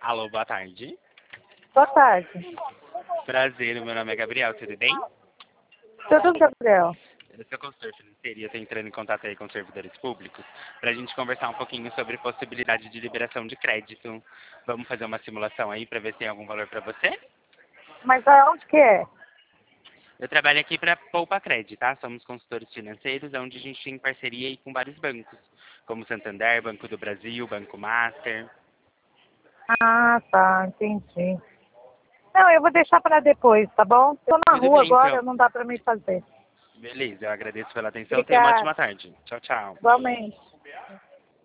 Alô, boa tarde. Boa tarde. Prazer, meu nome é Gabriel, tudo bem? Tudo, Gabriel? Eu sou consultor financeiro e eu estou entrando em contato aí com servidores públicos para a gente conversar um pouquinho sobre possibilidade de liberação de crédito. Vamos fazer uma simulação aí para ver se tem algum valor para você? Mas aonde que é? Eu trabalho aqui para Poupa Crédito, tá? Somos consultores financeiros, onde a gente tem parceria aí com vários bancos, como Santander, Banco do Brasil, Banco Master. Ah, tá, entendi. Não, eu vou deixar para depois, tá bom? Estou na Tudo rua bem, agora, então. não dá para me fazer. Beleza, eu agradeço pela atenção. Tenha uma Obrigada. ótima tarde. Tchau, tchau. Igualmente.